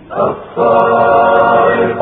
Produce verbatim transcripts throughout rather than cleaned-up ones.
الصارم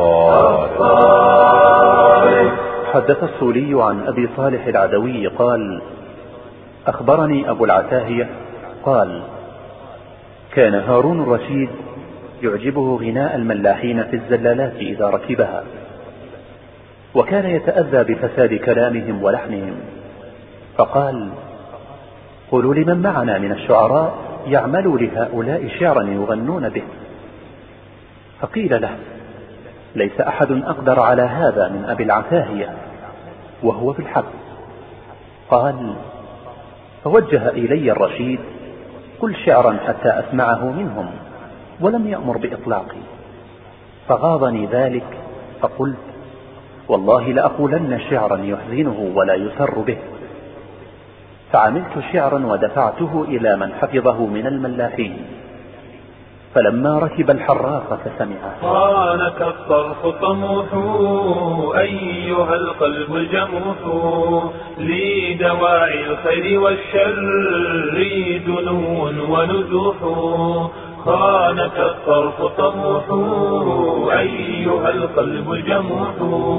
الصارم. حدث الصولي عن أبي صالح العدوي قال: أخبرني أبو العتاهية قال: كان هارون الرشيد يعجبه غناء الملاحين في الزلالات إذا ركبها، وكان يتأذى بفساد كلامهم ولحنهم، فقال: قولوا لمن معنا من الشعراء يعملوا لهؤلاء شعرا يغنون به. فقيل له: ليس أحد أقدر على هذا من أبي العتاهية، وهو في الحق. قال: فوجه إلي الرشيد: قل شعرا حتى أسمعه منهم، ولم يأمر بإطلاقي، فغاضني ذلك، فقلت: والله لأقولن شعرا يحزنه ولا يسر به. فعملت شعرا ودفعته إلى من حفظه من الملاحين، فلما ركب الحراق فسمعه: خانك الطرف طموح أيها القلب الجموح، لدواعي الخير والشر دنو ونزوح. خانك الطرف طموح أيها القلب الجموح،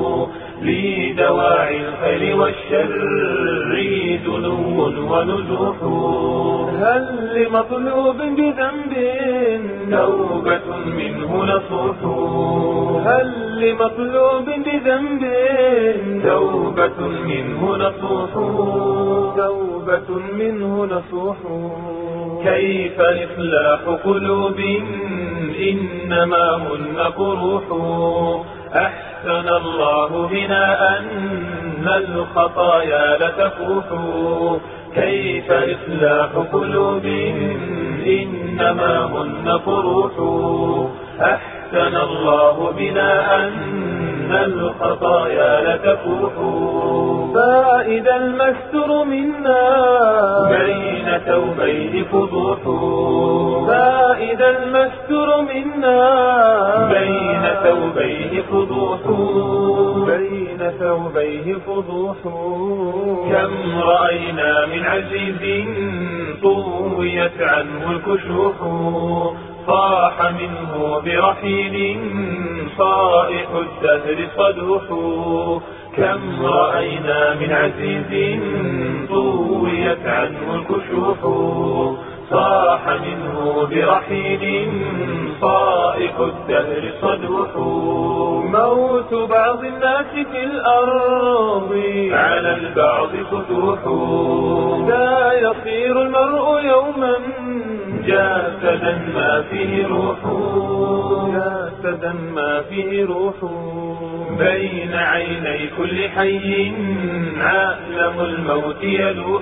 لدواعي الخير والشر دنو ونزوح. هل لمطلوب بذنب توبة منه نصوح؟ هل لمطلوب بذنب توبة منه نصوح؟ توبة منه نصوح. كيف إصلاح قلوب إنما هن قروح؟ أحسن الله بنا أن الخطايا لتفوح. كيف إصلاح قلوب إنما هن قروح؟ أحسن الله بنا أن الخطايا لتفوح. فإذا المستر منا بين ثوبيه فضوح. فإذا المستر منا بين ثوبيه فضوح. بين ثوبيه فضوح. كم رأينا من عزيز طويت عنه الكشوح، صاح منه برحيل صائح الدهر صدوح. كم رأينا من عزيز طويت عنه الكشوح، صاح منه برحيل صائح الدهر صدوح. موت بعض الناس في الأرض على البعض فتوح. لا يصير المرء يوما جاسدا ما فيه روح. جاسدا ما فيه روح. بين عيني كل حي عالم الموت يلوح.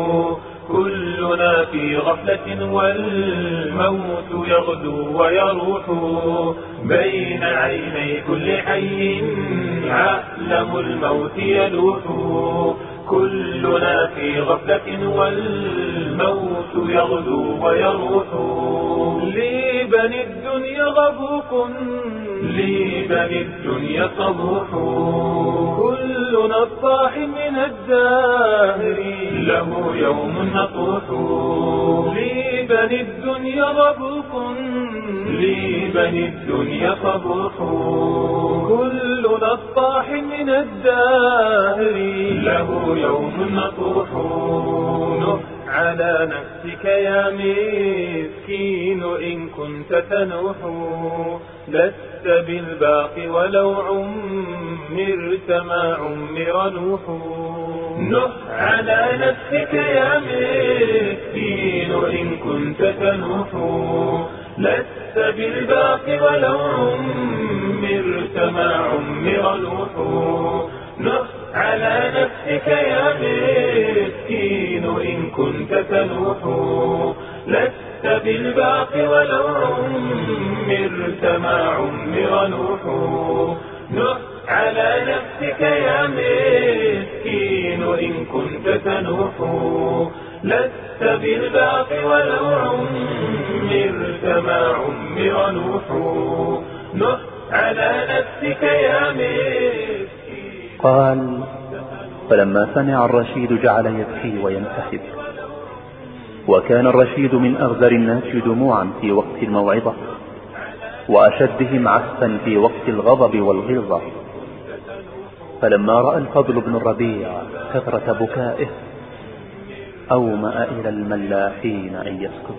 كلنا في غفلة والموت يغدو ويروح. بين عيني كل حي عالم الموت يلوح. كلنا في غفلة والموت يغدو ويروح. لبني الدنيا غبوق لبني الدنيا صبوح. كل نصاح من الدهر له يوم نطوح. لبني الدنيا غبوق لبني الدنيا صبوح. كل نصاح من الدهر له يوم نطوح. نح على نفسك يا مسكين إن كنت تنوح. لست بالباقي ولو عمرت ما عمر نوح. نح على نفسك يا مسكين إن كنت تنوح. لست بالباقي ولو عمرت ما عمر نوح. نح على نفسك يا مسكين إن كنت تنوح. لست بالباقي ولو عمرت ما عمر نوح. نح على نفسك يا مسكين إن كنت تنوح. لست بالباقي ولو عمرت ما عمر نوح. نح على نفسك يا مسكين. قال: فلما سمع الرشيد جعل يبكي وينتحب. وكان الرشيد من أغزر الناس دموعا في وقت الموعظة، وأشدهم عسفا في وقت الغضب والغلظة. فلما رأى الفضل بن الربيع كثرة بكائه أومأ إلى الملاحين أن يسكتوا.